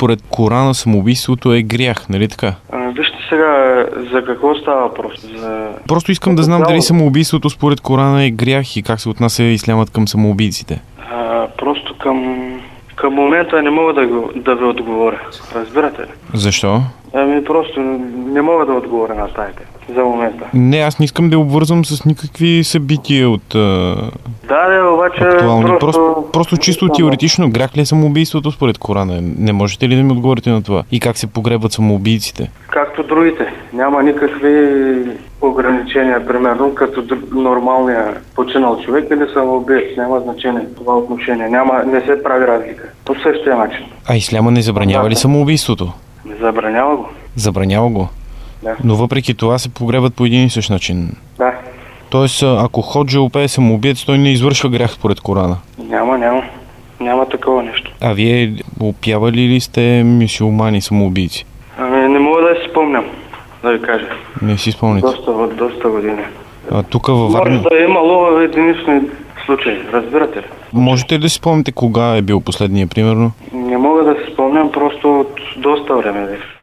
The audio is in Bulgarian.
според Корана самоубийството е грях, нали така? Вижте сега, за какво става въпрос? Просто искам да знам дали самоубийството според Корана е грях и как се отнася ислямът към самоубийците. Просто към момента не мога да ви отговоря. Разбирате ли? Защо? Просто не мога да отговоря на тайка за момента. Не, аз не искам да обвързвам с никакви събития от обаче актуални. Просто чисто теоретично, грях ли е самоубийството според Корана? Не можете ли да ми отговорите на това? И как се погребват самоубийците? Както другите. Няма никакви ограничения, примерно, като нормалния починал човек или самоубиец. Няма значение това отношение. Не се прави разлика. По същия начин. А исляма не забранява ли самоубийството? Не забранява го. Забранява го? Да. Но въпреки това се погребат по един и същ начин. Да. Тоест, ако Ходжа е самоубиец, той не извършва грях според Корана? Няма такова нещо. А вие опявали ли сте мюсюлмани самоубийци? Не мога да си спомням, да ви кажа. Не си спомните? Доста години. Тук във Варна... Може да е имало единични случаи, разбирате ли? Можете ли да си спомните кога е бил последния, примерно? Не мога да си спомням, просто от доста време.